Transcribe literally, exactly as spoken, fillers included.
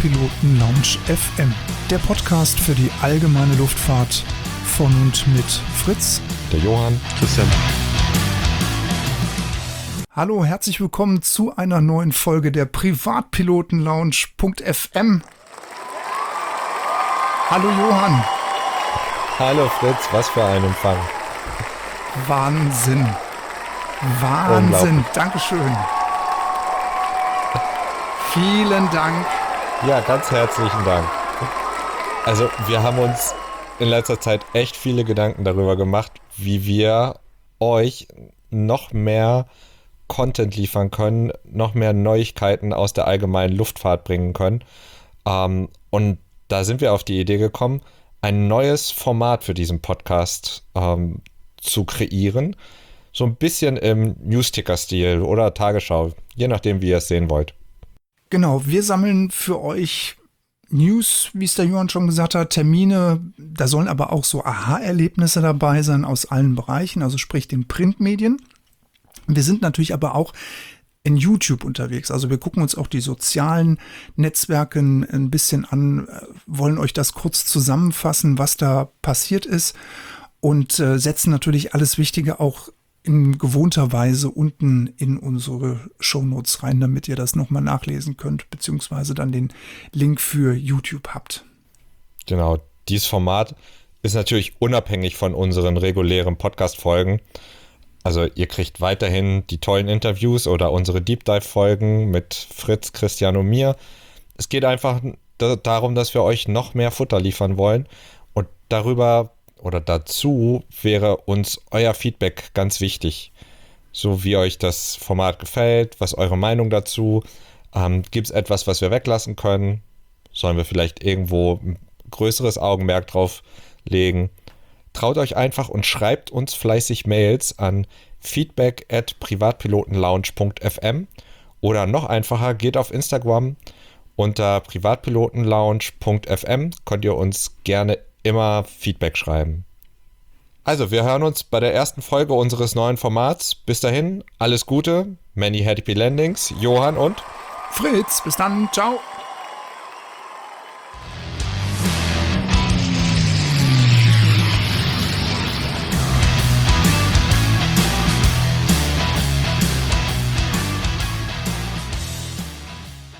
Privatpiloten Lounge F M, der Podcast für die allgemeine Luftfahrt von und mit Fritz, der Johann, Christian. Hallo, herzlich willkommen zu einer neuen Folge der Privatpiloten Lounge F M. Hallo Johann. Hallo Fritz, was für ein Empfang. Wahnsinn. Wahnsinn, Dankeschön. Vielen Dank. Ja, ganz herzlichen Dank. Also wir haben uns in letzter Zeit echt viele Gedanken darüber gemacht, wie wir euch noch mehr Content liefern können, noch mehr Neuigkeiten aus der allgemeinen Luftfahrt bringen können. Ähm, und da sind wir auf die Idee gekommen, ein neues Format für diesen Podcast ähm, zu kreieren. So ein bisschen im Newsticker-Stil oder Tagesschau, je nachdem, wie ihr es sehen wollt. Genau, wir sammeln für euch News, wie es der Johann schon gesagt hat, Termine. Da sollen aber auch so Aha-Erlebnisse dabei sein aus allen Bereichen, also sprich den Printmedien. Wir sind natürlich aber auch in YouTube unterwegs. Also wir gucken uns auch die sozialen Netzwerke ein bisschen an, wollen euch das kurz zusammenfassen, was da passiert ist und äh, setzen natürlich alles Wichtige auch in gewohnter Weise unten in unsere Shownotes rein, damit ihr das nochmal nachlesen könnt, beziehungsweise dann den Link für YouTube habt. Genau, dieses Format ist natürlich unabhängig von unseren regulären Podcast-Folgen. Also ihr kriegt weiterhin die tollen Interviews oder unsere Deep Dive-Folgen mit Fritz, Christian und mir. Es geht einfach da- darum, dass wir euch noch mehr Futter liefern wollen. Und darüber oder dazu wäre uns euer Feedback ganz wichtig. So wie euch das Format gefällt, was eure Meinung dazu? Ähm, gibt es etwas, was wir weglassen können? Sollen wir vielleicht irgendwo ein größeres Augenmerk drauf legen? Traut euch einfach und schreibt uns fleißig Mails an feedback at privatpilotenlounge.fm oder noch einfacher, geht auf Instagram unter privatpilotenlounge.fm, könnt ihr uns gerne immer Feedback schreiben. Also, wir hören uns bei der ersten Folge unseres neuen Formats. Bis dahin, alles Gute, many happy landings, Johann und Fritz, bis dann, ciao.